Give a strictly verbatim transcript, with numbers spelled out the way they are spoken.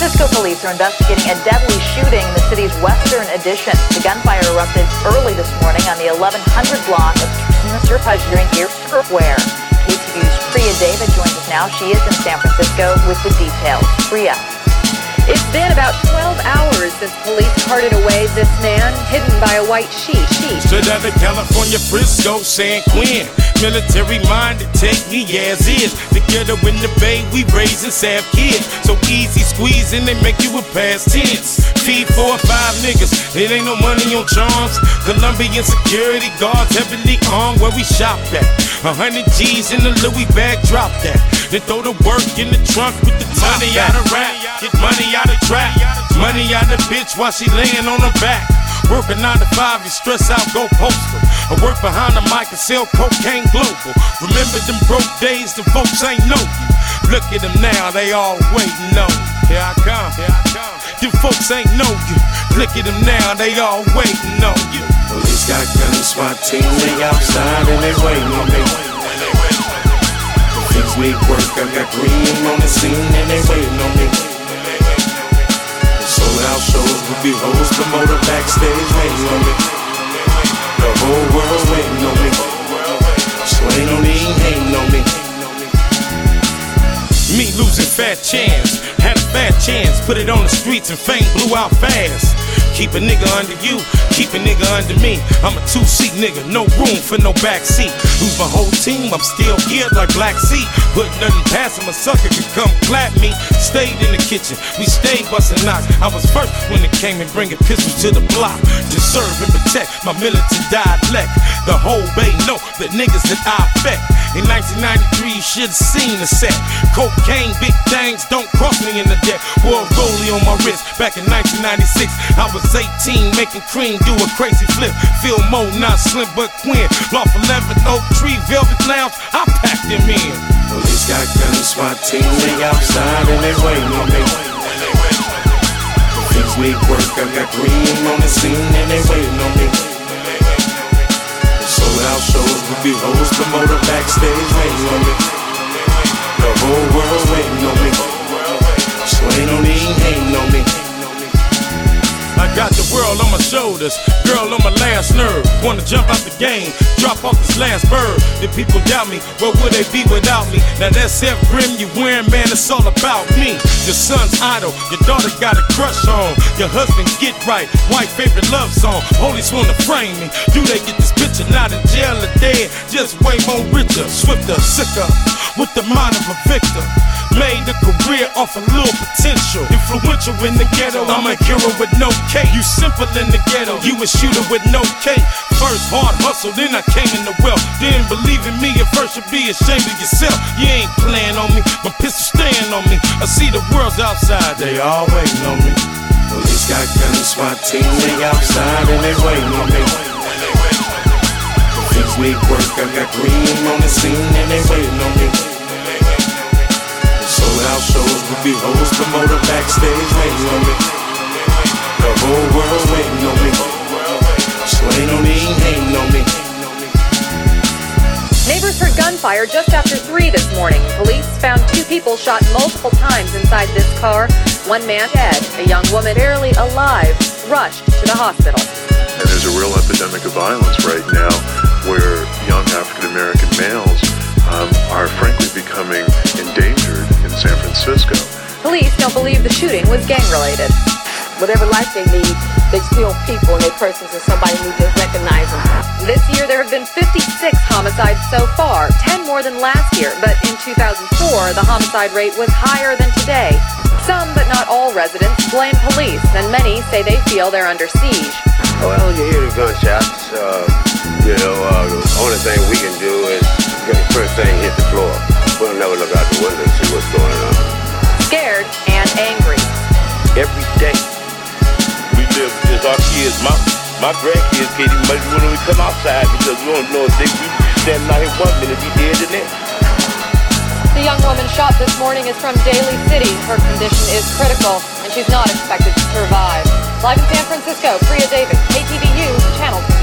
Francisco police are investigating a deadly shooting in the city's western addition. The gunfire erupted early this morning on the eleven hundred block of Mister Pudge during Erie Square. K T V U's Priya David joins us now. She is in San Francisco with the details. Priya. It's been about twelve hours since police carted away this man hidden by a white sheet. sheet. Straight out of California, Frisco, San Quinn. Military minded, take me as is. Together in the Bay, we raising Sav kids. So easy squeezing, they make you a past tense. Feed four or five niggas, it ain't no money on charms. Colombian security guards heavily armed where we shop at. A hundred G's in the Louis bag, drop that. Then throw the work in the trunk with the money out of rap. Get money out of trap. Money out of bitch while she laying on her back. Working nine to five, you stress out, go postal. I work behind the mic and sell cocaine global. Remember them broke days, the folks ain't know you. Look at them now, they all waiting on you. Here I come, here I come. Them folks ain't know you. Look at them now, they all waiting on you. Police got guns, SWAT team, they outside and they waiting on me. Things we work, I got green on the scene and they waiting on me. Sold out shows, we be hoes, promoter backstage waiting on me. The whole world's waiting on me. So ain't no need hating on me. Me losing fat chance, had a fat chance, put it on the streets and fame blew out fast. Keep a nigga under you, keep a nigga under me. I'm a two-seat nigga, no room for no backseat. Lose my whole team, I'm still here like Black Sea. Put nothing past him, a sucker could come clap me. Stayed in the kitchen, we stayed busting knocks. I was first when it came and bringing pistols to the block. To serve and protect my militant dialect. The whole bay know the niggas that I affect. In nineteen ninety-three, you should've seen the set. Cocaine, big things, don't cross me in the deck. Wore a rollie on my wrist back in nineteen ninety-six. I was eighteen, making cream, do a crazy flip. Feel more, not slim, but Quinn. Loft eleven, Oak Tree, Velvet Lounge, I packed them in. Police got guns, SWAT team, they outside and they waiting on me. Things we work, I got green on the scene and they waiting on me. Sold out shows, we be hoes, promoter backstage waiting on me. The whole world's waiting on me. So ain't no need hating on me. I got the world on my shoulders, girl on my last nerve. Wanna jump out the game, drop off this last bird. The people doubt me, what would they be without me? Now that's F Grim you wearing, man, it's all about me. Your son's idol, your daughter got a crush on. Your husband get right, wife favorite love song. Police wanna frame me, do they get this picture? Not in jail or dead, just way more richer, swifter, sicker, with the mind of a victor. Made a career off a little potential. Influential in the ghetto, I'm a hero with no cake. You simple in the ghetto, you a shooter with no cake. First hard hustle, then I came in the wealth. Didn't believe in me at first, you'd be ashamed of yourself. You ain't playing on me, my pistol staying on me. I see the world's outside, they all waiting on me. Police got guns, SWAT team, they outside and they waiting on me. Things we work, I got green on the scene and they waiting on me. Sold out shows, we be hoes, promoter backstage waiting on me. The whole world's waiting on me. So ain't no need hating on me. Neighbors heard gunfire just after three this morning. Police found two people shot multiple times inside this car. One man dead, a young woman barely alive, rushed to the hospital. And there's a real epidemic of violence right now where young African-American males um, are frankly becoming endangered in San Francisco. Police don't believe the shooting was gang-related. Whatever life they lead, they still people and they persons, and somebody needs to recognize them. This year there have been fifty-six homicides so far, ten more than last year, but in two thousand four the homicide rate was higher than today. Some, but not all residents, blame police, and many say they feel they're under siege. Well, you hear the gunshots, uh, you know, uh, the only thing we can do is get the first thing hit the floor. We'll never look out the window and see what's going on. Scared and angry. Every day we live as our kids. My my grandkids can't even make it when we come outside because we don't know if they be standing out here one minute, be dead the next. The young woman shot this morning is from Daly City. Her condition is critical, and she's not expected to survive. Live in San Francisco, Priya David, K T V U, Channel